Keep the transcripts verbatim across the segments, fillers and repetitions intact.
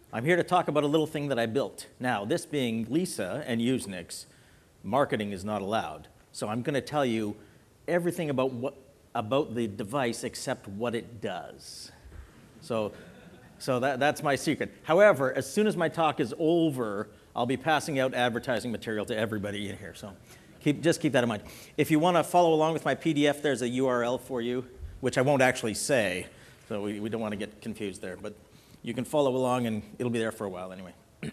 I'm here to talk about a little thing that I built. Now, this being Lisa and Usenix, marketing is not allowed. So I'm going to tell you everything about what about the device except what it does. So, so that, that's my secret. However, as soon as my talk is over, I'll be passing out advertising material to everybody in here. So keep, just keep that in mind. If you want to follow along with my P D F, there's a U R L for you, which I won't actually say. So we, we don't want to get confused there. But you can follow along, and it'll be there for a while anyway.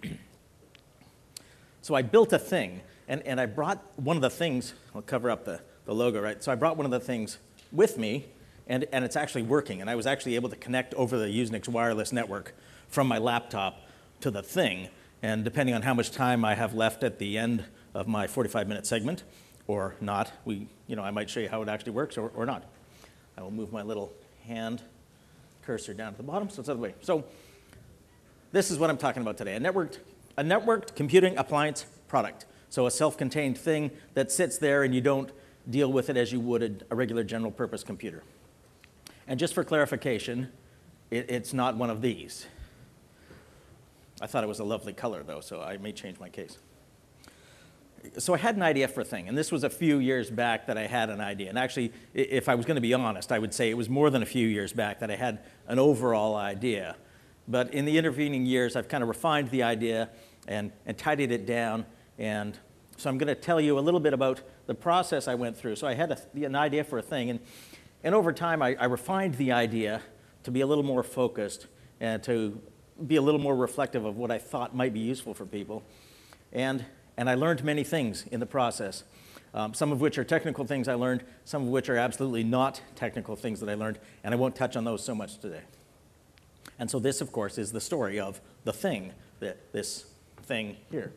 So I built a thing, and, and I brought one of the things. I'll cover up the, the logo, right? So I brought one of the things with me, and, and it's actually working. And I was actually able to connect over the Usenix wireless network from my laptop to the thing. And depending on how much time I have left at the end of my forty-five minute segment, or not, we, you know, I might show you how it actually works or, or not. I will move my little hand cursor down to the bottom, so it's the other way. So this is what I'm talking about today, a networked, a networked computing appliance product. So a self-contained thing that sits there and you don't deal with it as you would a regular general purpose computer. And just for clarification, it, it's not one of these. I thought it was a lovely color though, so I may change my case. So I had an idea for a thing, and this was a few years back that I had an idea. And actually, if I was going to be honest, I would say it was more than a few years back that I had an overall idea. But in the intervening years, I've kind of refined the idea and, and tidied it down. And so I'm going to tell you a little bit about the process I went through. So I had a, an idea for a thing, and, and over time, I, I refined the idea to be a little more focused and to be a little more reflective of what I thought might be useful for people. And And I learned many things in the process, um, some of which are technical things I learned, some of which are absolutely not technical things that I learned, and I won't touch on those so much today. And so this, of course, is the story of the thing, that this thing here.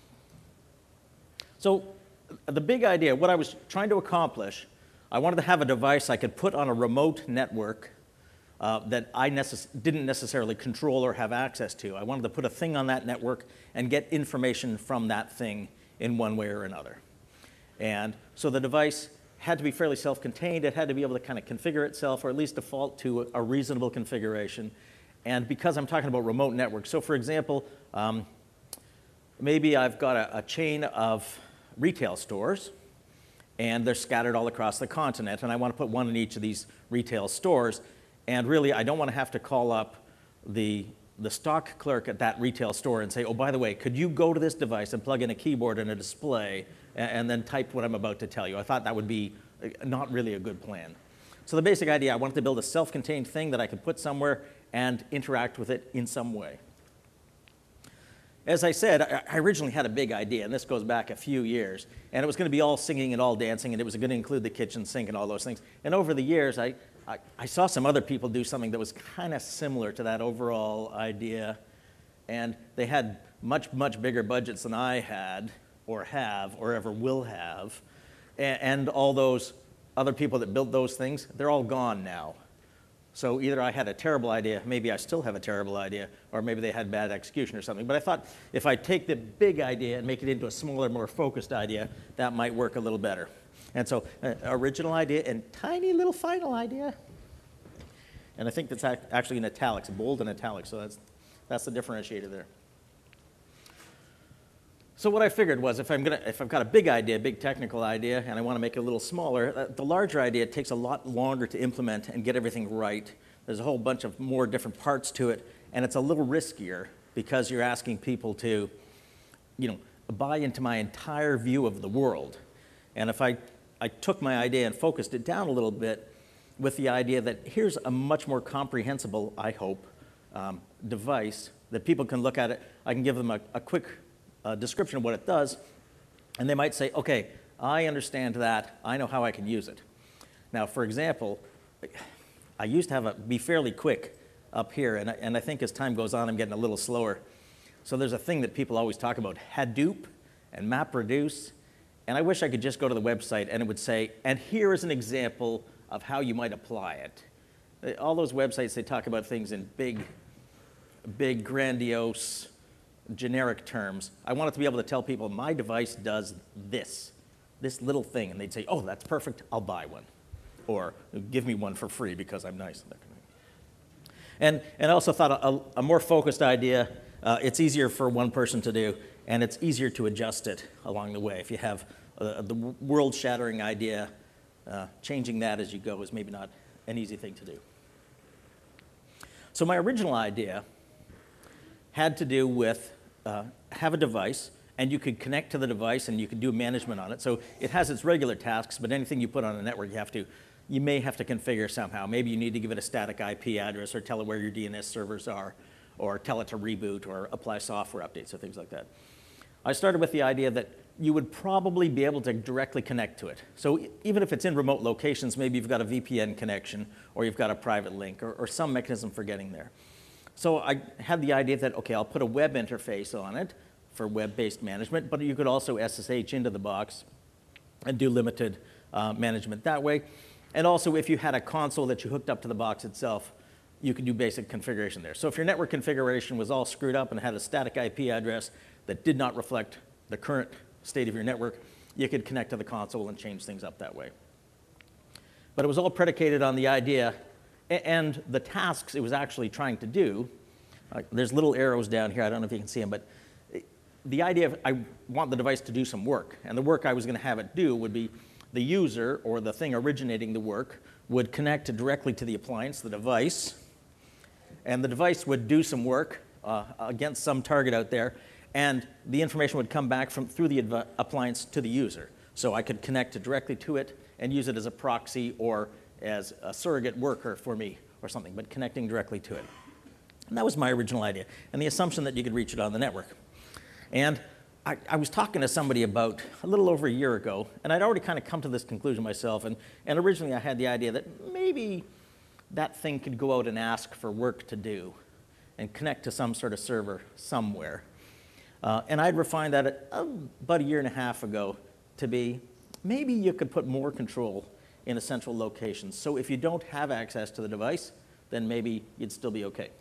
So the big idea, what I was trying to accomplish, I wanted to have a device I could put on a remote network uh, that I necess- didn't necessarily control or have access to. I wanted to put a thing on that network and get information from that thing in one way or another. And so the device had to be fairly self-contained. It had to be able to kind of configure itself, or at least default to a reasonable configuration. And because I'm talking about remote networks, so for example, um, maybe I've got a, a chain of retail stores, and they're scattered all across the continent, and I want to put one in each of these retail stores. And really, I don't want to have to call up the, the stock clerk at that retail store and say, oh, by the way, could you go to this device and plug in a keyboard and a display and, and then type what I'm about to tell you? I thought that would be not really a good plan. So the basic idea, I wanted to build a self-contained thing that I could put somewhere and interact with it in some way. As I said, I originally had a big idea, and this goes back a few years, and it was going to be all singing and all dancing, and it was going to include the kitchen sink and all those things. And over the years, I, I, I saw some other people do something that was kind of similar to that overall idea, and they had much, much bigger budgets than I had, or have, or ever will have, and, and all those other people that built those things, they're all gone now. So either I had a terrible idea, maybe I still have a terrible idea, or maybe they had bad execution or something. But I thought if I take the big idea and make it into a smaller, more focused idea, that might work a little better. And so uh, original idea and tiny little final idea. And I think that's actually in italics, bold and italics, so that's, that's the differentiator there. So what I figured was if, I'm gonna, if I've got a big idea, a big technical idea, and I want to make it a little smaller, uh, the larger idea takes a lot longer to implement and get everything right. There's a whole bunch of more different parts to it, and it's a little riskier because you're asking people to, you know, buy into my entire view of the world. And if I, I took my idea and focused it down a little bit with the idea that here's a much more comprehensible, I hope, um, device that people can look at it, I can give them a, a quick Uh, description of what it does, and they might say, okay, I understand that, I know how I can use it. Now, for example, I used to have a be fairly quick up here, and I, and I think as time goes on, I'm getting a little slower. So there's a thing that people always talk about, Hadoop and MapReduce, and I wish I could just go to the website and it would say, and here is an example of how you might apply it. All those websites, they talk about things in big, big, grandiose, generic terms. I wanted to be able to tell people my device does this, this little thing, and they'd say, oh, that's perfect, I'll buy one. Or give me one for free because I'm nice. And, and I also thought a, a more focused idea uh, it's easier for one person to do, and it's easier to adjust it along the way. If you have uh, the world-shattering idea, uh, changing that as you go is maybe not an easy thing to do. So my original idea had to do with uh, have a device, and you could connect to the device and you could do management on it. So it has its regular tasks, but anything you put on a network, you have to, you may have to configure somehow. Maybe you need to give it a static I P address or tell it where your D N S servers are, or tell it to reboot or apply software updates or things like that. I started with the idea that you would probably be able to directly connect to it. So even if it's in remote locations, maybe you've got a V P N connection or you've got a private link or, or some mechanism for getting there. So I had the idea that, okay, I'll put a web interface on it for web-based management, but you could also S S H into the box and do limited uh, management that way. And also, if you had a console that you hooked up to the box itself, you could do basic configuration there. So if your network configuration was all screwed up and had a static I P address that did not reflect the current state of your network, you could connect to the console and change things up that way. But it was all predicated on the idea and the tasks it was actually trying to do. Uh, there's little arrows down here. I don't know if you can see them, but the idea of I want the device to do some work, and the work I was going to have it do would be the user or the thing originating the work would connect directly to the appliance, the device, and the device would do some work uh, against some target out there, and the information would come back from through the appliance to the user. So I could connect directly to it and use it as a proxy or as a surrogate worker for me or something, but connecting directly to it. And that was my original idea, and the assumption that you could reach it on the network. And I, I was talking to somebody about a little over a year ago, and I'd already kind of come to this conclusion myself, and, and originally I had the idea that maybe that thing could go out and ask for work to do and connect to some sort of server somewhere. Uh, and I'd refined that uh, about a year and a half ago to be maybe you could put more control in a central location. So if you don't have access to the device, then maybe you'd still be okay.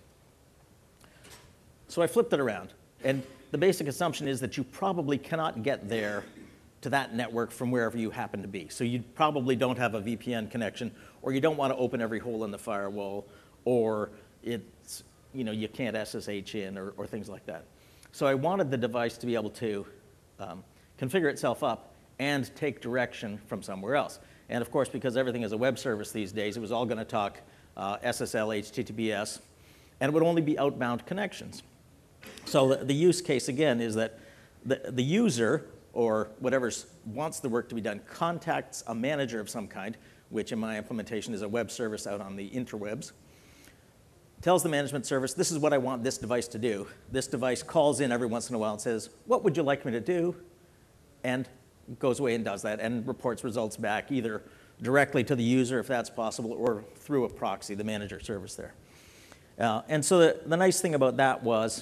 So I flipped it around, and the basic assumption is that you probably cannot get there to that network from wherever you happen to be. So you probably don't have a V P N connection, or you don't want to open every hole in the firewall, or it's, you know, you can't S S H in, or, or things like that. So I wanted the device to be able to um, configure itself up and take direction from somewhere else. And of course, because everything is a web service these days, it was all going to talk uh, S S L, H T T P S, and it would only be outbound connections. So the, the use case, again, is that the, the user, or whatever wants the work to be done, contacts a manager of some kind, which in my implementation is a web service out on the interwebs, tells the management service, this is what I want this device to do. This device calls in every once in a while and says, what would you like me to do? And goes away and does that and reports results back either directly to the user, if that's possible, or through a proxy, the manager service there. Uh, and so the, the nice thing about that was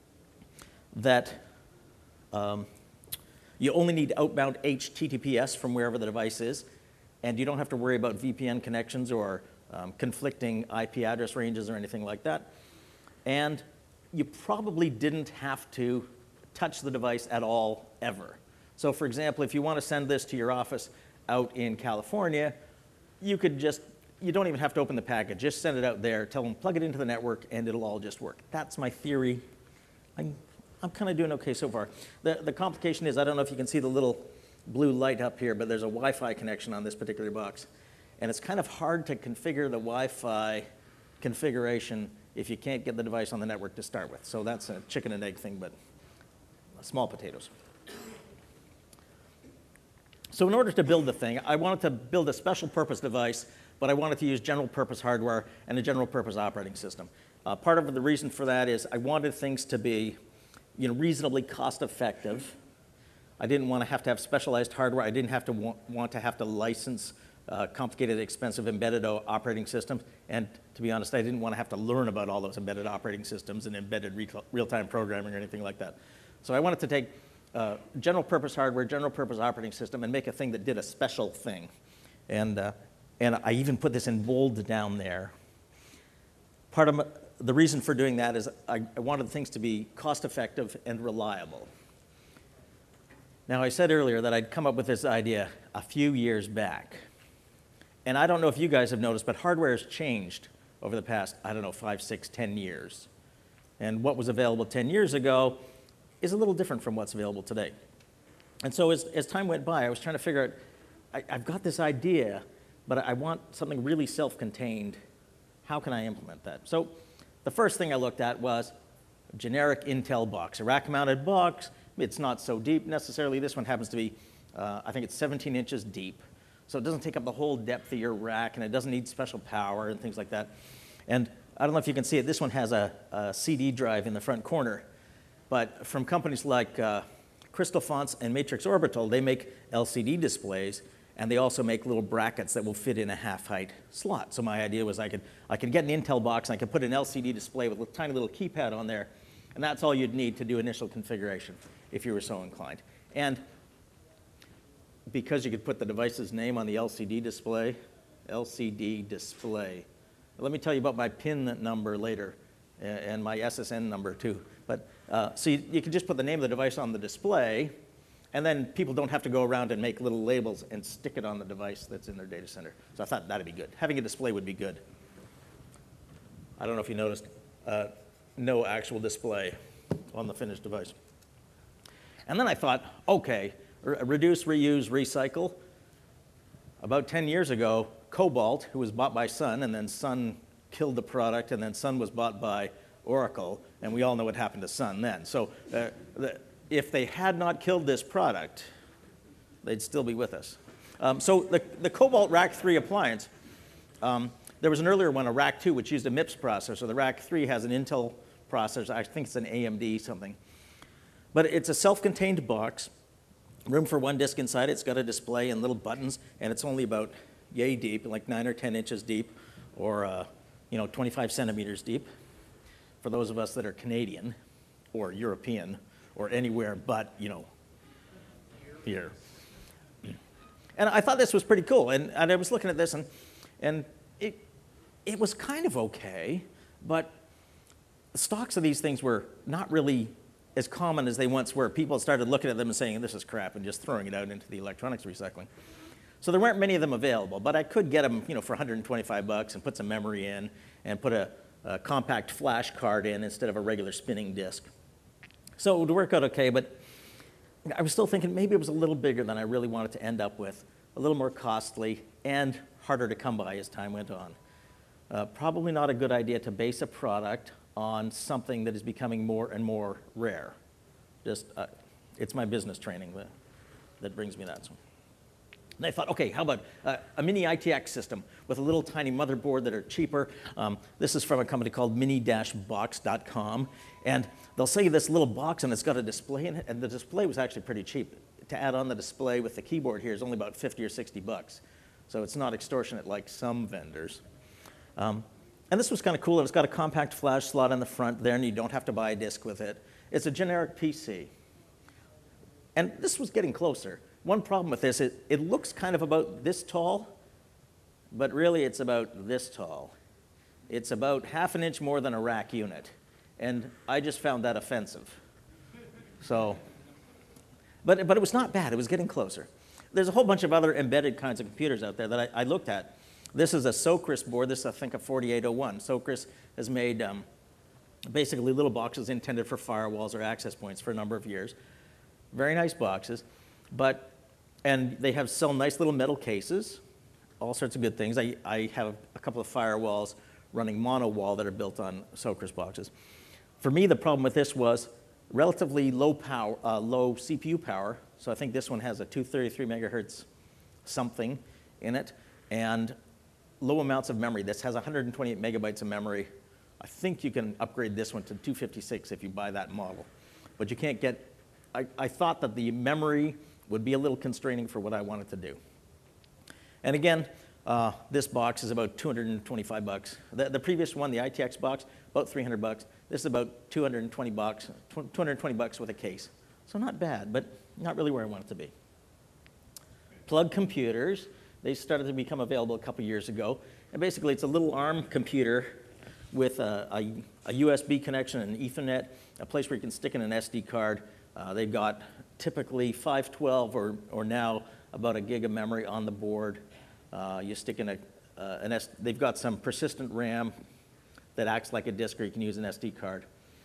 that um, you only need outbound H T T P S from wherever the device is, and you don't have to worry about V P N connections or um, conflicting I P address ranges or anything like that. And you probably didn't have to touch the device at all, ever. So for example, if you want to send this to your office out in California, you could just, you don't even have to open the package, just send it out there, tell them plug it into the network, and it'll all just work. That's my theory. I'm, I'm kind of doing okay so far. The, the complication is, I don't know if you can see the little blue light up here, but there's a Wi-Fi connection on this particular box. And it's kind of hard to configure the Wi-Fi configuration if you can't get the device on the network to start with. So that's a chicken and egg thing, but small potatoes. So in order to build the thing, I wanted to build a special purpose device, but I wanted to use general purpose hardware and a general purpose operating system. Uh, part of the reason for that is I wanted things to be, you know, reasonably cost effective. I didn't want to have to have specialized hardware. I didn't have to want, want to have to license uh, complicated, expensive embedded operating systems. And to be honest, I didn't want to have to learn about all those embedded operating systems and embedded real-time programming or anything like that. So I wanted to take uh, general purpose hardware, general purpose operating system, and make a thing that did a special thing. And, uh, and I even put this in bold down there. Part of my, the reason for doing that is I, I wanted things to be cost-effective and reliable. Now, I said earlier that I'd come up with this idea a few years back. And I don't know if you guys have noticed, but hardware has changed over the past, I don't know, five, six, ten years. And what was available ten years ago is a little different from what's available today. And so as, as time went by, I was trying to figure out, I, I've got this idea, but I want something really self-contained. How can I implement that? So the first thing I looked at was a generic Intel box, a rack-mounted box. It's not so deep necessarily. This one happens to be, uh, I think it's seventeen inches deep. So it doesn't take up the whole depth of your rack, and it doesn't need special power and things like that. And I don't know if you can see it. This one has a, a C D drive in the front corner. But from companies like uh, Crystal Fonts and Matrix Orbital, they make L C D displays, and they also make little brackets that will fit in a half-height slot. So my idea was I could, I could get an Intel box, and I could put an L C D display with a tiny little keypad on there, and that's all you'd need to do initial configuration if you were so inclined. And because you could put the device's name on the L C D display, L C D display. Let me tell you about my PIN number later, and my S S N number too. But uh, so you, you can just put the name of the device on the display, and then people don't have to go around and make little labels and stick it on the device that's in their data center. So I thought that'd be good. Having a display would be good. I don't know if you noticed, uh, no actual display on the finished device. And then I thought, okay, re reduce, reuse, recycle. About ten years ago, Cobalt, who was bought by Sun, and then Sun killed the product, and then Sun was bought by Oracle, and we all know what happened to Sun then. So uh, the, if they had not killed this product, they'd still be with us. Um, so the, the Cobalt Rack three appliance, um, there was an earlier one, a Rack two, which used a MIPS processor. The Rack three has an Intel processor. I think it's an A M D something. But it's a self-contained box, room for one disk inside. It's got a display and little buttons, and it's only about yay deep, like nine or ten inches deep, or uh, you know, twenty-five centimeters deep. For those of us that are Canadian or European or anywhere but, you know, here. And I thought this was pretty cool. And, and I was looking at this, and, and it, it was kind of okay, but the stocks of these things were not really as common as they once were. People started looking at them and saying, this is crap, and just throwing it out into the electronics recycling. So there weren't many of them available, but I could get them, you know, for one hundred twenty-five bucks and put some memory in and put a, a compact flash card in instead of a regular spinning disk. So it would work out okay, but I was still thinking maybe it was a little bigger than I really wanted to end up with, a little more costly and harder to come by as time went on. Uh, probably not a good idea to base a product on something that is becoming more and more rare. Just, uh, it's my business training that, that brings me that. So. And I thought, okay, how about uh, a mini I T X system with a little tiny motherboard that are cheaper. Um, this is from a company called mini dash box dot com. And they'll sell you this little box, and it's got a display in it. And the display was actually pretty cheap. To add on the display with the keyboard here is only about fifty or sixty bucks. So it's not extortionate like some vendors. Um, and this was kind of cool. It's got a compact flash slot in the front there, and you don't have to buy a disk with it. It's a generic P C. And this was getting closer. One problem with this, it, it looks kind of about this tall, but really it's about this tall. It's about half an inch more than a rack unit. And I just found that offensive. So, but, but it was not bad. It was getting closer. There's a whole bunch of other embedded kinds of computers out there that I, I looked at. This is a Socris board. This is, I think, a forty-eight oh one. Socris has made um, basically little boxes intended for firewalls or access points for a number of years. Very nice boxes. But, and they have sell nice little metal cases, all sorts of good things. I, I have a couple of firewalls running mono-wall that are built on Socris boxes. For me, the problem with this was relatively low power, uh, low C P U power. So I think this one has a two thirty-three megahertz something in it, and low amounts of memory. This has one hundred twenty-eight megabytes of memory. I think you can upgrade this one to two fifty-six if you buy that model, but you can't get. I, I thought that the memory would be a little constraining for what I wanted to do. And again, uh, this box is about two hundred twenty-five bucks. The, the previous one, the I T X box, about three hundred bucks. This is about two hundred twenty bucks, two hundred twenty bucks with a case. So not bad, but not really where I want it to be. Plug computers, they started to become available a couple years ago. And basically, it's a little ARM computer with a, a, a U S B connection and Ethernet, a place where you can stick in an S D card. Uh, they've got typically five twelve or, or now about a gig of memory on the board. Uh, you stick in a, uh, an S, they've got some persistent RAM that acts like a disk, or you can use an S D card.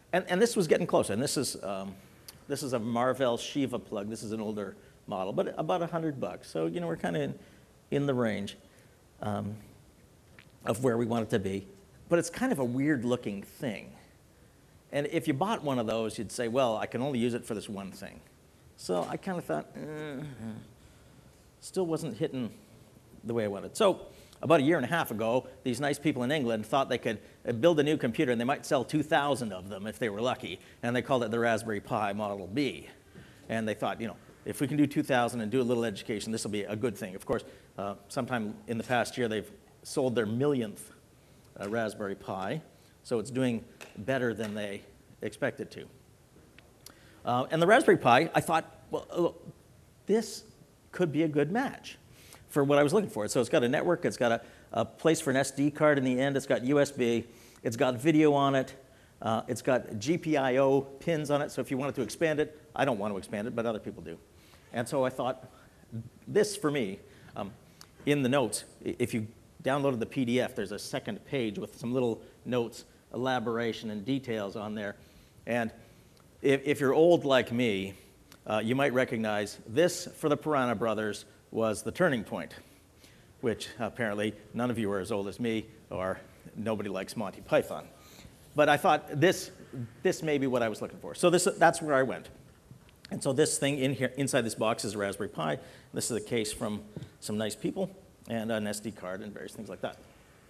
and, and this was getting closer. And this is, um, this is a Marvell Shiva plug. This is an older model, but about a hundred bucks. So, you know, we're kind of in, in the range um, of where we want it to be. But it's kind of a weird looking thing. And if you bought one of those, you'd say, well, I can only use it for this one thing. So I kind of thought, eh, still wasn't hitting the way I wanted. So about a year and a half ago, these nice people in England thought they could build a new computer and they might sell two thousand of them if they were lucky. And they called it the Raspberry Pi Model B. And they thought, you know, if we can do two thousand and do a little education, this will be a good thing. Of course, uh, sometime in the past year, they've sold their millionth uh, Raspberry Pi. So it's doing better than they expected to. Uh, and the Raspberry Pi, I thought, well, look, this could be a good match for what I was looking for. So it's got a network, it's got a, a place for an S D card in the end, it's got U S B, it's got video on it, uh, it's got G P I O pins on it, so if you wanted to expand it, I don't want to expand it, but other people do. And so I thought, this for me, um, in the notes, if you downloaded the P D F, there's a second page with some little notes, elaboration, and details on there. And if, if you're old like me, uh, you might recognize this, for the Piranha Brothers, was the turning point, which apparently none of you are as old as me, or nobody likes Monty Python. But I thought this, this may be what I was looking for. So this, that's where I went. And so this thing in here, inside this box is a Raspberry Pi. This is a case from some nice people, and an S D card, and various things like that.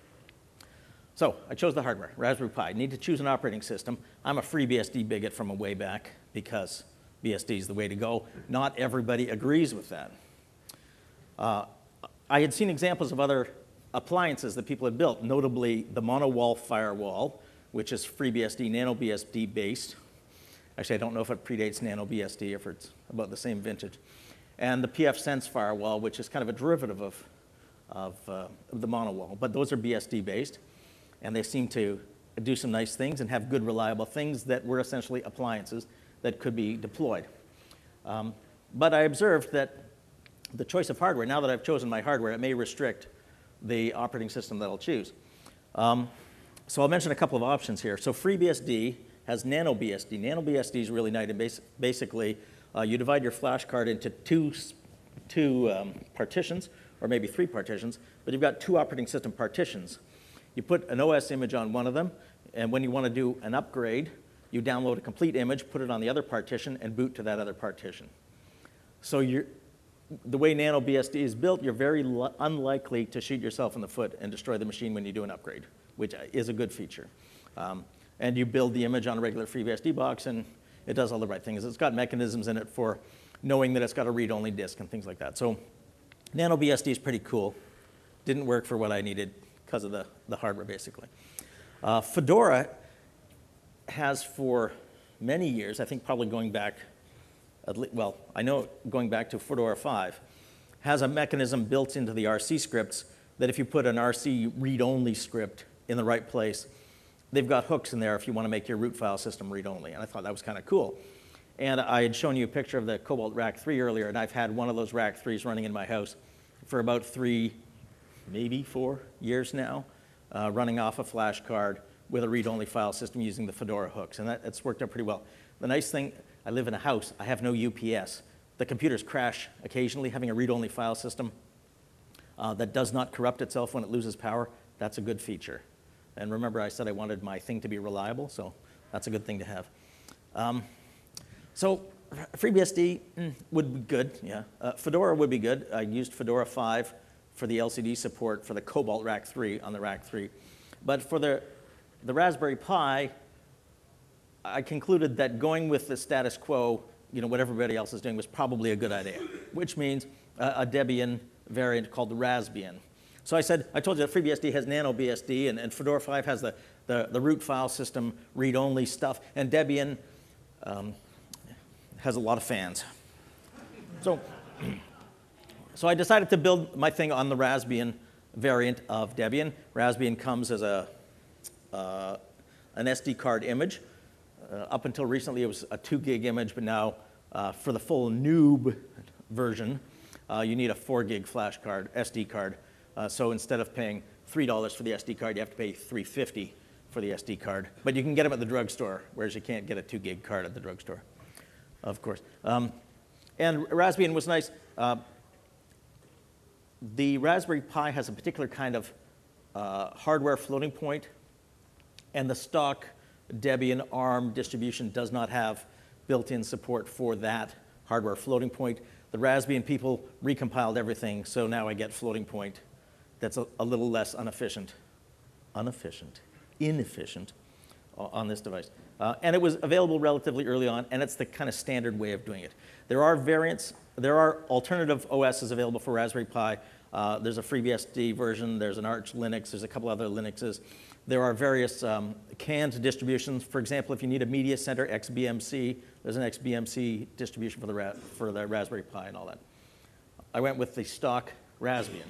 So I chose the hardware, Raspberry Pi. Need to choose an operating system. I'm a FreeBSD bigot from a way back because B S D is the way to go. Not everybody agrees with that. Uh, I had seen examples of other appliances that people had built, notably the Monowall firewall, which is FreeBSD, NanoBSD based. Actually, I don't know if it predates NanoBSD, if it's about the same vintage. And the pfSense firewall, which is kind of a derivative of, of, uh, of the Monowall. But those are B S D based, and they seem to do some nice things and have good, reliable things that were essentially appliances that could be deployed. Um, but I observed that the choice of hardware, now that I've chosen my hardware, it may restrict the operating system that I'll choose. Um, so I'll mention a couple of options here. So FreeBSD has NanoBSD. NanoBSD is really nice. And bas basically, uh, you divide your flash card into two, two um, partitions, or maybe three partitions, but you've got two operating system partitions. You put an O S image on one of them, and when you want to do an upgrade, you download a complete image, put it on the other partition, and boot to that other partition. So you're, the way NanoBSD is built, you're very unlikely to shoot yourself in the foot and destroy the machine when you do an upgrade, which is a good feature. Um, and you build the image on a regular FreeBSD box, and it does all the right things. It's got mechanisms in it for knowing that it's got a read-only disk and things like that. So NanoBSD is pretty cool. Didn't work for what I needed because of the, the hardware, basically. Uh, Fedora has for many years, I think probably going back, at le well, I know going back to Fedora five, has a mechanism built into the R C scripts that if you put an R C read-only script in the right place, they've got hooks in there if you want to make your root file system read-only. And I thought that was kind of cool. And I had shown you a picture of the Cobalt Rack three earlier, and I've had one of those Rack threes running in my house for about three, maybe four years now, uh, running off a flash card with a read-only file system using the Fedora hooks, and that, it's worked out pretty well. The nice thing, I live in a house, I have no U P S. The computers crash occasionally. Having a read-only file system uh, that does not corrupt itself when it loses power, that's a good feature. And remember, I said I wanted my thing to be reliable, so that's a good thing to have. Um, so FreeBSD mm, would be good, yeah. Uh, Fedora would be good. I used Fedora five for the L C D support for the Cobalt Rack three on the Rack three. But for the The Raspberry Pi, I concluded that going with the status quo, you know, what everybody else is doing, was probably a good idea, which means uh, a Debian variant called the Raspbian. So I said, I told you that FreeBSD has NanoBSD, and, and Fedora five has the, the, the root file system read-only stuff, and Debian um, has a lot of fans. So, so I decided to build my thing on the Raspbian variant of Debian. Raspbian comes as a Uh, an S D card image. Uh, up until recently, it was a two gig image, but now uh, for the full noob version, uh, you need a four gig flash card, S D card. Uh, so instead of paying three dollars for the S D card, you have to pay three fifty for the S D card. But you can get them at the drugstore, whereas you can't get a two gig card at the drugstore, of course. Um, and Raspbian was nice. Uh, the Raspberry Pi has a particular kind of uh, hardware floating point, and the stock Debian ARM distribution does not have built-in support for that hardware floating point. The Raspbian people recompiled everything, so now I get floating point that's a, a little less inefficient, inefficient, inefficient on this device. Uh, and it was available relatively early on, and it's the kind of standard way of doing it. There are variants, there are alternative O Ss available for Raspberry Pi. Uh, there's a FreeBSD version, there's an Arch Linux, there's a couple other Linuxes. There are various um, canned distributions. For example, if you need a media center, X B M C, there's an X B M C distribution for the, ra for the Raspberry Pi and all that. I went with the stock Raspbian.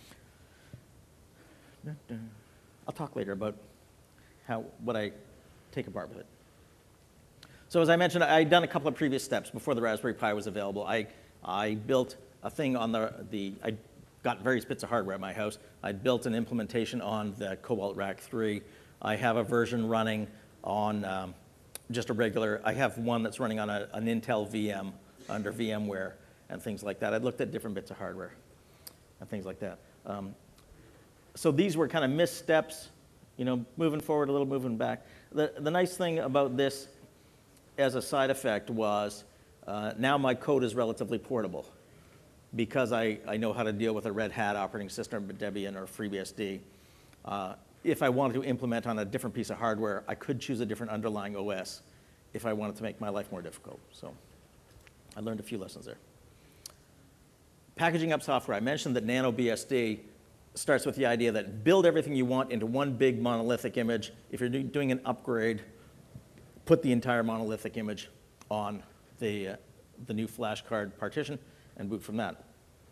I'll talk later about how, what I take apart with it. So as I mentioned, I'd done a couple of previous steps before the Raspberry Pi was available. I, I built a thing on the, the I got various bits of hardware at my house. I built an implementation on the Cobalt Rack three. I have a version running on um, just a regular, I have one that's running on a, an Intel V M under VMware and things like that. I looked at different bits of hardware and things like that. Um, so these were kind of missteps, you know, moving forward a little, moving back. The, the nice thing about this as a side effect was uh, now my code is relatively portable. Because I, I know how to deal with a Red Hat operating system, Debian or FreeBSD. Uh, if I wanted to implement on a different piece of hardware, I could choose a different underlying O S if I wanted to make my life more difficult. So I learned a few lessons there. Packaging up software. I mentioned that NanoBSD starts with the idea that build everything you want into one big monolithic image. If you're do doing an upgrade, put the entire monolithic image on the, uh, the new flash card partition and boot from that.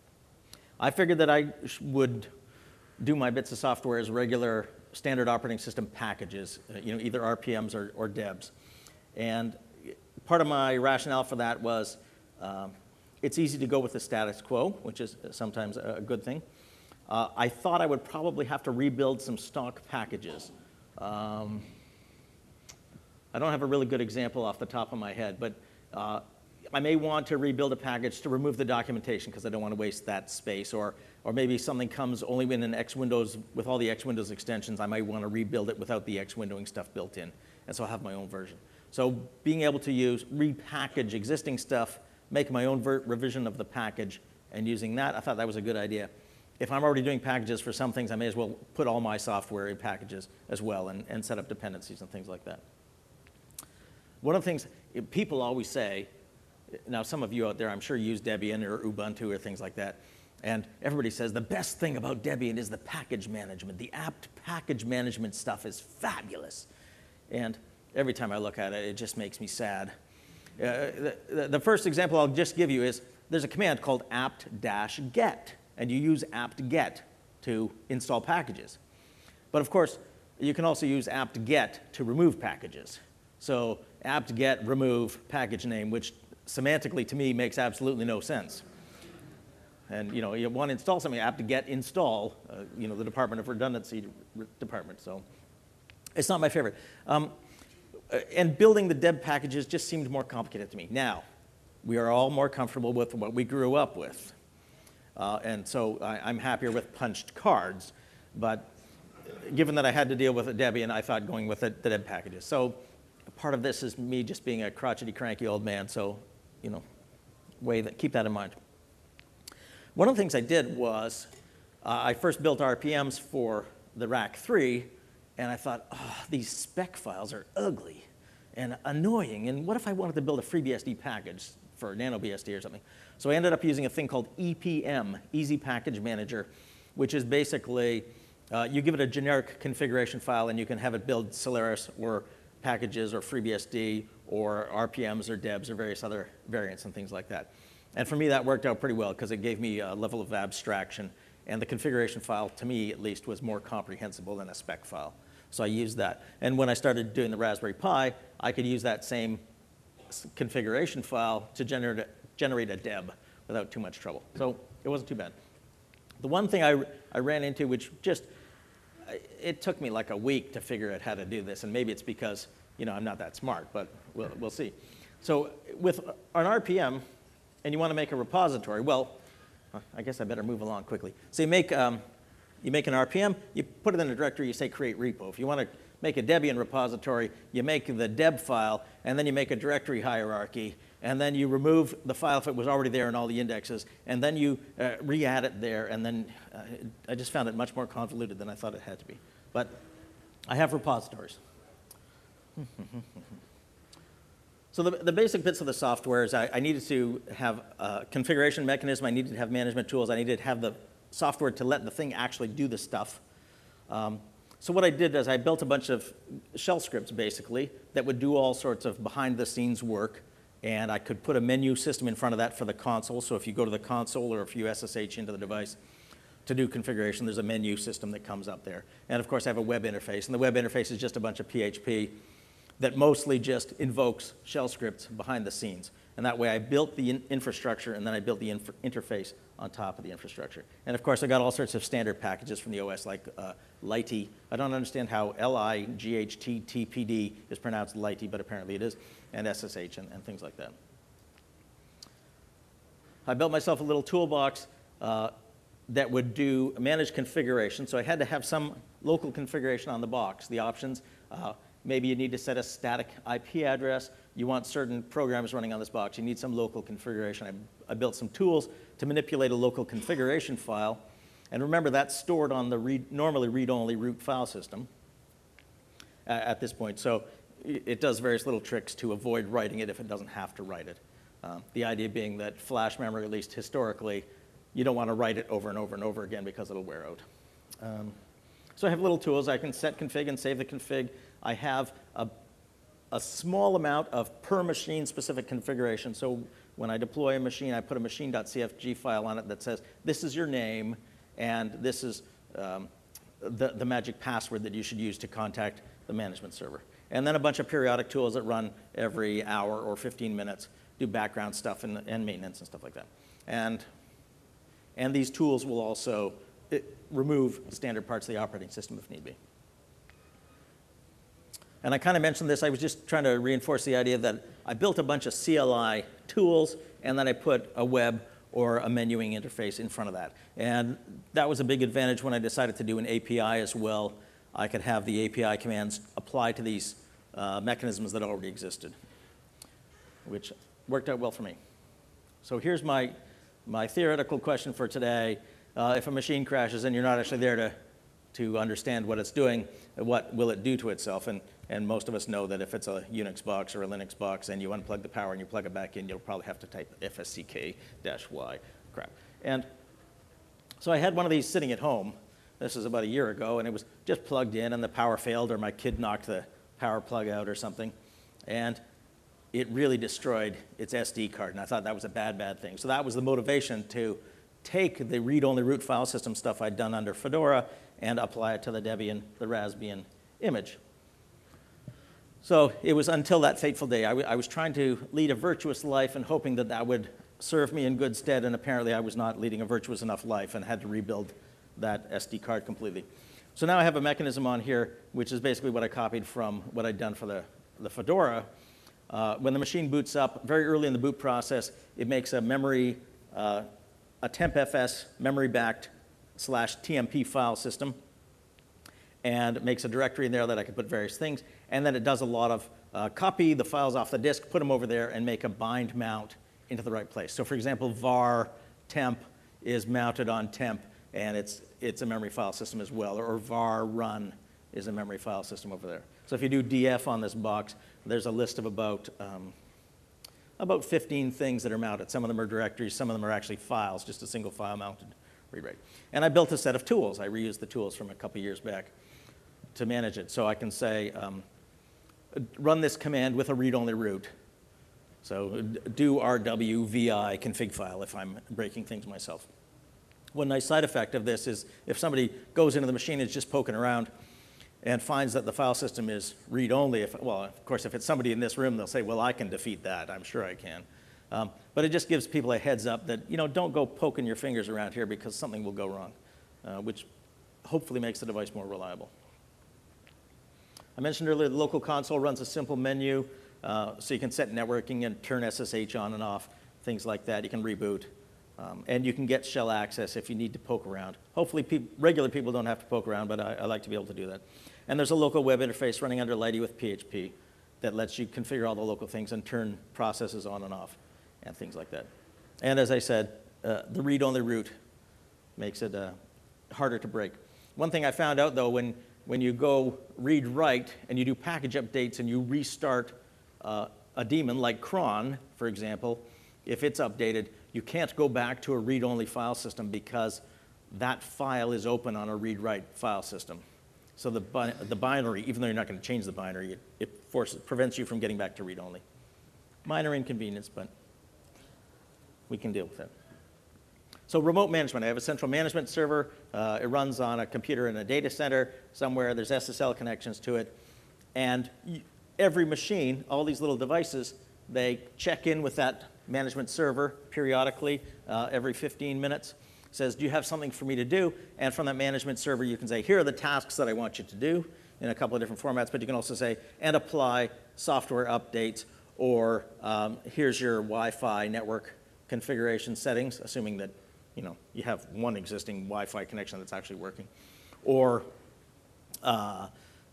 I figured that I would do my bits of software as regular standard operating system packages, uh, you know, either R P Ms or, or debs. And part of my rationale for that was um, it's easy to go with the status quo, which is sometimes a good thing. Uh, I thought I would probably have to rebuild some stock packages. Um, I don't have a really good example off the top of my head, but uh, I may want to rebuild a package to remove the documentation because I don't want to waste that space, or, or maybe something comes only in an X Windows, with all the X Windows extensions, I might want to rebuild it without the X windowing stuff built in, and so I'll have my own version. So being able to use, repackage existing stuff, make my own ver revision of the package, and using that, I thought that was a good idea. If I'm already doing packages for some things, I may as well put all my software in packages as well and, and set up dependencies and things like that. One of the things people always say, now some of you out there I'm sure use Debian or Ubuntu or things like that, and everybody says the best thing about Debian is the package management. The apt package management stuff is fabulous. And every time I look at it, it just makes me sad. Uh, the, the first example I'll just give you is there's a command called apt-get, and you use apt-get to install packages. But of course, you can also use apt-get to remove packages. So apt-get remove package name, which semantically to me makes absolutely no sense. And you know, you want to install something, apt-get install, uh, you know, the Department of Redundancy department. So it's not my favorite. Um, and building the deb packages just seemed more complicated to me. Now, we are all more comfortable with what we grew up with. Uh, and so I, I'm happier with punched cards. But given that I had to deal with a Debian, I thought going with the, the deb packages. So part of this is me just being a crotchety, cranky old man. So, you know, way that, keep that in mind. One of the things I did was uh, I first built R P Ms for the Rack three, and I thought, oh, these spec files are ugly and annoying, and what if I wanted to build a FreeBSD package for NanoBSD or something? So I ended up using a thing called E P M, Easy Package Manager, which is basically, uh, you give it a generic configuration file, and you can have it build Solaris or packages or FreeBSD or R P Ms or debs or various other variants and things like that. And for me, that worked out pretty well because it gave me a level of abstraction, and the configuration file, to me at least, was more comprehensible than a spec file. So I used that. And when I started doing the Raspberry Pi, I could use that same configuration file to generate a, generate a deb without too much trouble. So it wasn't too bad. The one thing I, I ran into, which just, it took me like a week to figure out how to do this, and maybe it's because, you know, I'm not that smart, but we'll, we'll see. So with an R P M, and you want to make a repository, well, I guess I better move along quickly. So you make, um, you make an R P M, you put it in a directory, you say create repo. If you want to make a Debian repository, you make the deb file, and then you make a directory hierarchy, and then you remove the file if it was already there in all the indexes, and then you uh, re-add it there, and then uh, I just found it much more convoluted than I thought it had to be. But I have repositories. So the, the basic bits of the software is I, I needed to have a configuration mechanism, I needed to have management tools, I needed to have the software to let the thing actually do the stuff. Um, so what I did is I built a bunch of shell scripts, basically, that would do all sorts of behind-the-scenes work, and I could put a menu system in front of that for the console. So if you go to the console or if you S S H into the device to do configuration, there's a menu system that comes up there. And of course, I have a web interface, and the web interface is just a bunch of P H P that mostly just invokes shell scripts behind the scenes. And that way I built the in infrastructure, and then I built the inf interface on top of the infrastructure. And of course, I got all sorts of standard packages from the O S, like uh, Lighty. I don't understand how L I G H T T P D is pronounced Lighty, but apparently it is, and S S H and, and things like that. I built myself a little toolbox uh, that would do manage configuration. So I had to have some local configuration on the box, the options. Uh, Maybe you need to set a static I P address. You want certain programs running on this box. You need some local configuration. I, I built some tools to manipulate a local configuration file. And remember, that's stored on the read, normally read-only root file system uh, at this point. So it, it does various little tricks to avoid writing it if it doesn't have to write it. Um, the idea being that flash memory, at least historically, you don't want to write it over and over and over again because it'll wear out. Um, so I have little tools. I can set config and save the config. I have a, a small amount of per machine specific configuration. So when I deploy a machine, I put a machine.cfg file on it that says, this is your name, and this is um, the, the magic password that you should use to contact the management server. And then a bunch of periodic tools that run every hour or fifteen minutes, do background stuff and, and maintenance and stuff like that. And, and these tools will also it, remove standard parts of the operating system if need be. And I kind of mentioned this. I was just trying to reinforce the idea that I built a bunch of C L I tools, and then I put a web or a menuing interface in front of that. And that was a big advantage when I decided to do an A P I as well. I could have the A P I commands apply to these uh, mechanisms that already existed, which worked out well for me. So here's my, my theoretical question for today. Uh, if a machine crashes and you're not actually there to, to understand what it's doing, what will it do to itself? And, and most of us know that if it's a Unix box or a Linux box and you unplug the power and you plug it back in, you'll probably have to type F S C K Y crap. And so I had one of these sitting at home. This was about a year ago, and it was just plugged in, and the power failed, or my kid knocked the power plug out or something. And it really destroyed its S D card, and I thought that was a bad, bad thing. So that was the motivation to take the read-only root file system stuff I'd done under Fedora and apply it to the Debian, the Raspbian image. So it was until that fateful day. I, I was trying to lead a virtuous life and hoping that that would serve me in good stead, and apparently I was not leading a virtuous enough life and had to rebuild that S D card completely. So now I have a mechanism on here, which is basically what I copied from what I'd done for the, the Fedora. Uh, when the machine boots up, very early in the boot process, it makes a memory, uh, a tempfs memory-backed slash T M P file system, and it makes a directory in there that I could put various things. And then it does a lot of uh, copy the files off the disk, put them over there, and make a bind mount into the right place. So for example, var temp is mounted on temp, and it's, it's a memory file system as well. Or var run is a memory file system over there. So if you do D F on this box, there's a list of about, um, about fifteen things that are mounted. Some of them are directories, some of them are actually files, just a single file mounted read write. And I built a set of tools. I reused the tools from a couple years back to manage it. So I can say, um, run this command with a read-only root. So do R W V I config file if I'm breaking things myself. One nice side effect of this is if somebody goes into the machine and is just poking around and finds that the file system is read-only, if, well, of course, if it's somebody in this room, they'll say, well, I can defeat that. I'm sure I can. Um, but it just gives people a heads up that, you know, don't go poking your fingers around here because something will go wrong, uh, which hopefully makes the device more reliable. I mentioned earlier the local console runs a simple menu, uh, so you can set networking and turn S S H on and off, things like that. You can reboot. Um, and you can get shell access if you need to poke around. Hopefully pe regular people don't have to poke around, but I, I like to be able to do that. And there's a local web interface running under Lite with P H P that lets you configure all the local things and turn processes on and off and things like that. And as I said, uh, the read-only route makes it uh, harder to break. One thing I found out, though, when, when you go read-write and you do package updates and you restart uh, a daemon like cron, for example, if it's updated, you can't go back to a read-only file system because that file is open on a read-write file system. So the, bi the binary, even though you're not going to change the binary, it, it forces, prevents you from getting back to read-only. Minor inconvenience, but we can deal with it. So remote management, I have a central management server. Uh, it runs on a computer in a data center somewhere. There's S S L connections to it. And every machine, all these little devices, they check in with that management server periodically, uh, every fifteen minutes. Says, do you have something for me to do? And from that management server, you can say, here are the tasks that I want you to do in a couple of different formats. But you can also say, and apply software updates, or um, here's your Wi-Fi network configuration settings, assuming that you know you have one existing Wi-Fi connection that's actually working. Or, uh,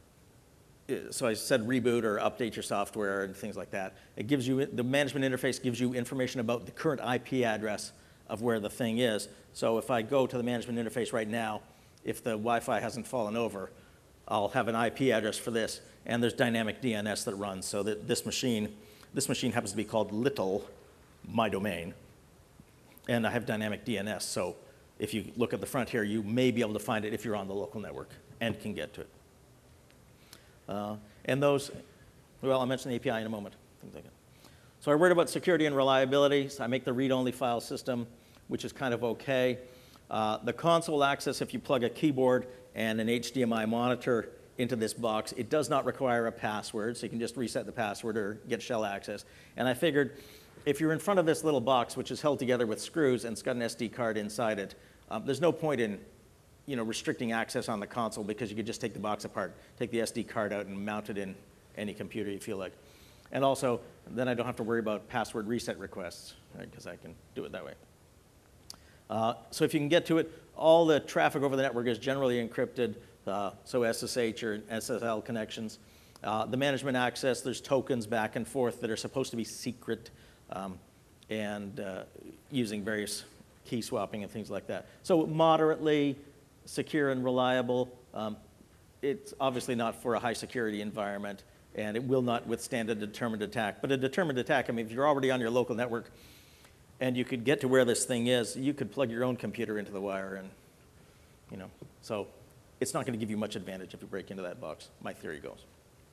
so I said reboot or update your software and things like that. It gives you, the management interface gives you information about the current I P address of where the thing is. So if I go to the management interface right now, if the Wi-Fi hasn't fallen over, I'll have an I P address for this, and there's dynamic D N S that runs, so that this machine, this machine happens to be called Little, my domain, and I have dynamic D N S, so if you look at the front here, you may be able to find it if you're on the local network and can get to it. Uh, and those, well, I'll mention the A P I in a moment, things like that. So I worried about security and reliability, so I make the read-only file system, which is kind of okay. Uh, the console access, if you plug a keyboard and an H D M I monitor into this box, it does not require a password, so you can just reset the password or get shell access. And I figured if you're in front of this little box, which is held together with screws and it's got an S D card inside it, um, there's no point in you know, restricting access on the console because you could just take the box apart, take the S D card out and mount it in any computer you feel like. And also, then I don't have to worry about password reset requests, right, because I can do it that way. Uh, so if you can get to it, all the traffic over the network is generally encrypted, uh, so S S H or S S L connections. Uh, the management access, there's tokens back and forth that are supposed to be secret um, and uh, using various key swapping and things like that. So moderately secure and reliable. Um, it's obviously not for a high security environment, and it will not withstand a determined attack. But a determined attack, I mean, if you're already on your local network and you could get to where this thing is, you could plug your own computer into the wire and, you know, so it's not going to give you much advantage if you break into that box, my theory goes.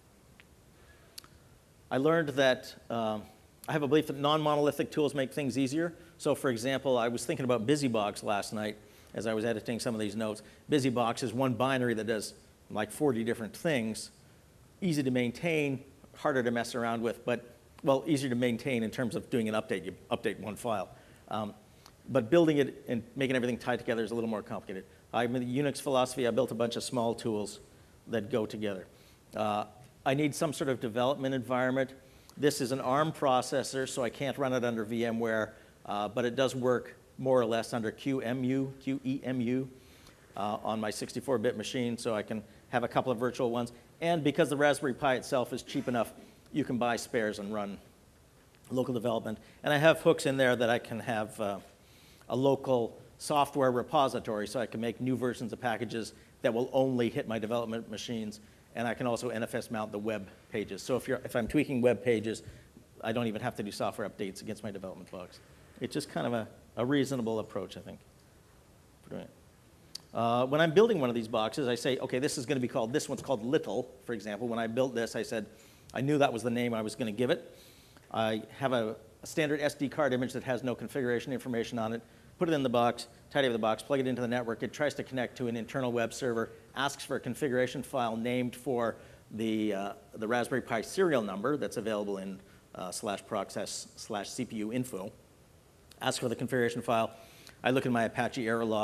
I learned that um, I have a belief that non-monolithic tools make things easier. So for example, I was thinking about BusyBox last night as I was editing some of these notes. BusyBox is one binary that does like forty different things, easy to maintain, harder to mess around with, but, well, easier to maintain in terms of doing an update. You update one file. Um, but building it and making everything tied together is a little more complicated. I'm in the Unix philosophy. I built a bunch of small tools that go together. Uh, I need some sort of development environment. This is an ARM processor, so I can't run it under VMware, uh, but it does work more or less under Q M U, Q E M U uh, on my sixty-four bit machine, so I can have a couple of virtual ones. And because the Raspberry Pi itself is cheap enough, you can buy spares and run local development. And I have hooks in there that I can have uh, a local software repository, so I can make new versions of packages that will only hit my development machines. And I can also N F S mount the web pages. So if, you're, if I'm tweaking web pages, I don't even have to do software updates against my development box. It's just kind of a, a reasonable approach, I think, for doing it. Uh, when I'm building one of these boxes, I say, okay, this is going to be called, this one's called Little, for example. When I built this, I said, I knew that was the name I was going to give it. I have a, a standard S D card image that has no configuration information on it, put it in the box, tidy up the box, plug it into the network. It tries to connect to an internal web server, asks for a configuration file named for the, uh, the Raspberry Pi serial number that's available in uh, slash process slash C P U info. Ask for the configuration file. I look at my Apache error logs,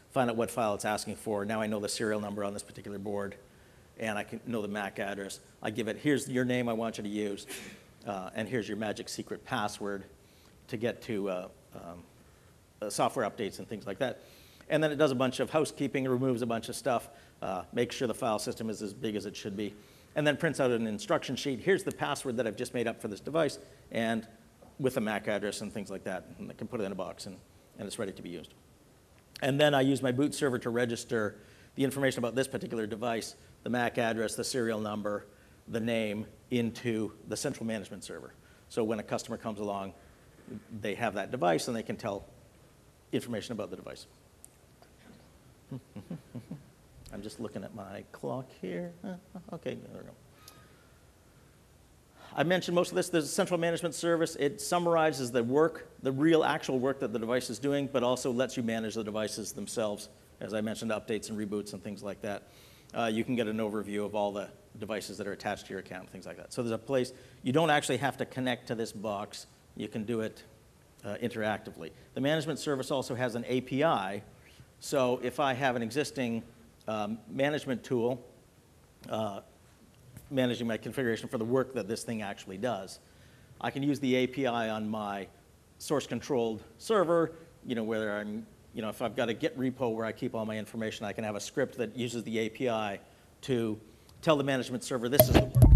find out what file it's asking for. Now I know the serial number on this particular board, and I can know the M A C address. I give it, here's your name I want you to use, uh, and here's your magic secret password to get to uh, um, uh, software updates and things like that. And then it does a bunch of housekeeping, removes a bunch of stuff, uh, makes sure the file system is as big as it should be, and then prints out an instruction sheet. Here's the password that I've just made up for this device, and with a M A C address and things like that. And I can put it in a box, and, and it's ready to be used. And then I use my boot server to register the information about this particular device, the M A C address, the serial number, the name, into the central management server. So when a customer comes along, they have that device, and they can tell information about the device. I'm just looking at my clock here. Uh, okay, there we go. I mentioned most of this. There's a central management service. It summarizes the work, the real actual work that the device is doing, but also lets you manage the devices themselves. As I mentioned, updates and reboots and things like that. Uh, you can get an overview of all the devices that are attached to your account, things like that. So there's a place, you don't actually have to connect to this box. You can do it uh, interactively. The management service also has an A P I. So if I have an existing um, management tool uh, managing my configuration for the work that this thing actually does, I can use the A P I on my source-controlled server, you know, whether I'm, you know, if I've got a Git repo where I keep all my information, I can have a script that uses the A P I to tell the management server this is the work.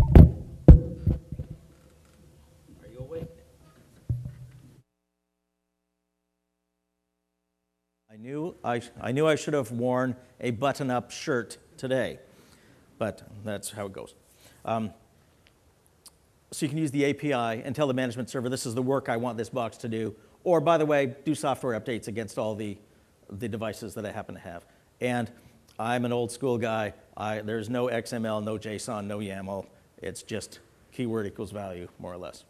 Are you awake? I knew I, I knew I should have worn a button-up shirt today, but that's how it goes. Um, so you can use the A P I and tell the management server, this is the work I want this box to do. Or, by the way, do software updates against all the, the devices that I happen to have. And I'm an old school guy. I, there's no X M L, no JSON, no YAML. It's just keyword equals value, more or less.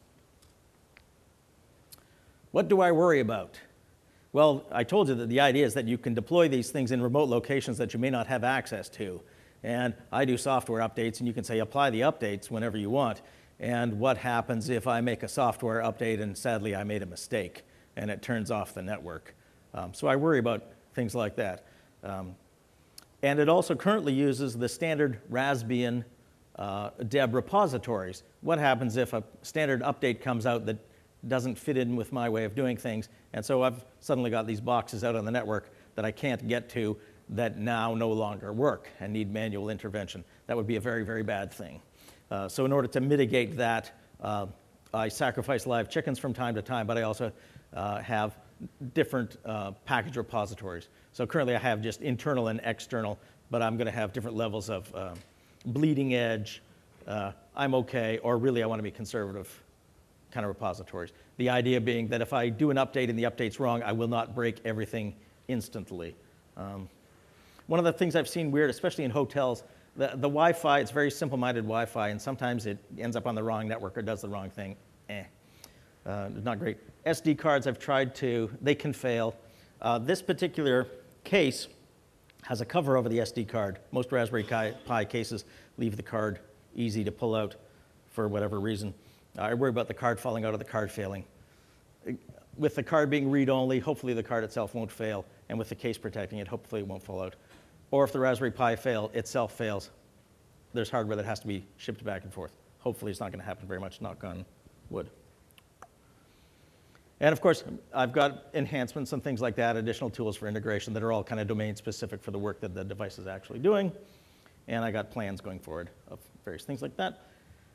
What do I worry about? Well, I told you that the idea is that you can deploy these things in remote locations that you may not have access to. And I do software updates, and you can say apply the updates whenever you want. And what happens if I make a software update and sadly I made a mistake and it turns off the network? Um, so I worry about things like that. Um, and it also currently uses the standard Raspbian uh, Deb repositories. What happens if a standard update comes out that doesn't fit in with my way of doing things? And so I've suddenly got these boxes out on the network that I can't get to that now no longer work and need manual intervention. That would be a very, very bad thing. Uh, so in order to mitigate that, uh, I sacrifice live chickens from time to time, but I also uh, have different uh, package repositories. So currently I have just internal and external, but I'm going to have different levels of uh, bleeding edge, uh, I'm okay, or really I want to be conservative kind of repositories. The idea being that if I do an update and the update's wrong, I will not break everything instantly. Um, one of the things I've seen weird, especially in hotels, the, the Wi-Fi, it's very simple-minded Wi-Fi, and sometimes it ends up on the wrong network or does the wrong thing. Eh, uh, not great. S D cards I've tried to, they can fail. Uh, this particular case has a cover over the S D card. Most Raspberry Pi cases leave the card easy to pull out for whatever reason. Uh, I worry about the card falling out or the card failing. With the card being read-only, hopefully the card itself won't fail, and with the case protecting it, hopefully it won't fall out. Or if the Raspberry Pi fail, itself fails, there's hardware that has to be shipped back and forth. Hopefully it's not going to happen very much, knock on wood. And of course, I've got enhancements and things like that, additional tools for integration that are all kind of domain-specific for the work that the device is actually doing. And I got plans going forward of various things like that.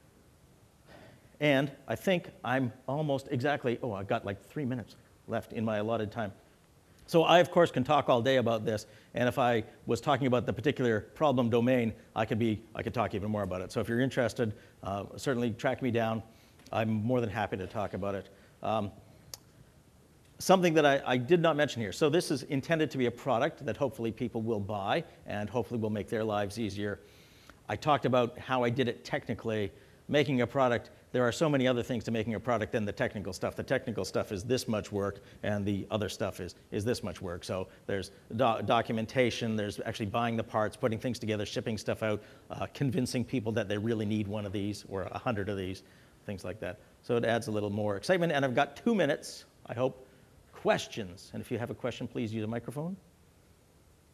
And I think I'm almost exactly, oh, I've got like three minutes left in my allotted time. So I, of course, can talk all day about this, and if I was talking about the particular problem domain, I could be, I could talk even more about it. So if you're interested, uh, certainly track me down. I'm more than happy to talk about it. Um, something that I, I did not mention here. So this is intended to be a product that hopefully people will buy, and hopefully will make their lives easier. I talked about how I did it technically. Making a product, there are so many other things to making a product than the technical stuff. The technical stuff is this much work, and the other stuff is, is this much work. So there's do documentation, there's actually buying the parts, putting things together, shipping stuff out, uh, convincing people that they really need one of these or a hundred of these, things like that. So it adds a little more excitement, and I've got two minutes, I hope. Questions, and if you have a question, please use a microphone.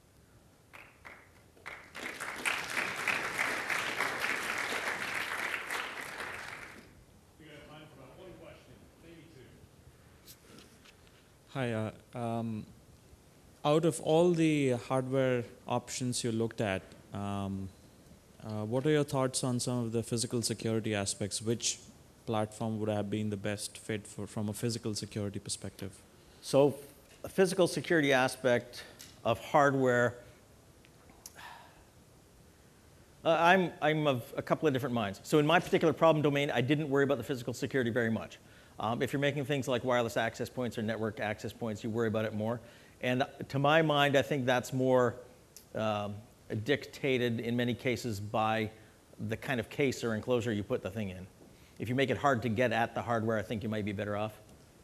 Hi. Uh, um, out of all the hardware options you looked at, um, uh, what are your thoughts on some of the physical security aspects? Which platform would have been the best fit for, from a physical security perspective? So a physical security aspect of hardware, uh, I'm, I'm of a couple of different minds. So in my particular problem domain, I didn't worry about the physical security very much. Um, if you're making things like wireless access points or network access points, you worry about it more. And to my mind, I think that's more um, dictated in many cases by the kind of case or enclosure you put the thing in. If you make it hard to get at the hardware, I think you might be better off.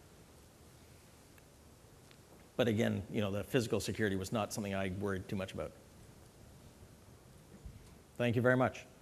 But again, you know, the physical security was not something I worried too much about. Thank you very much.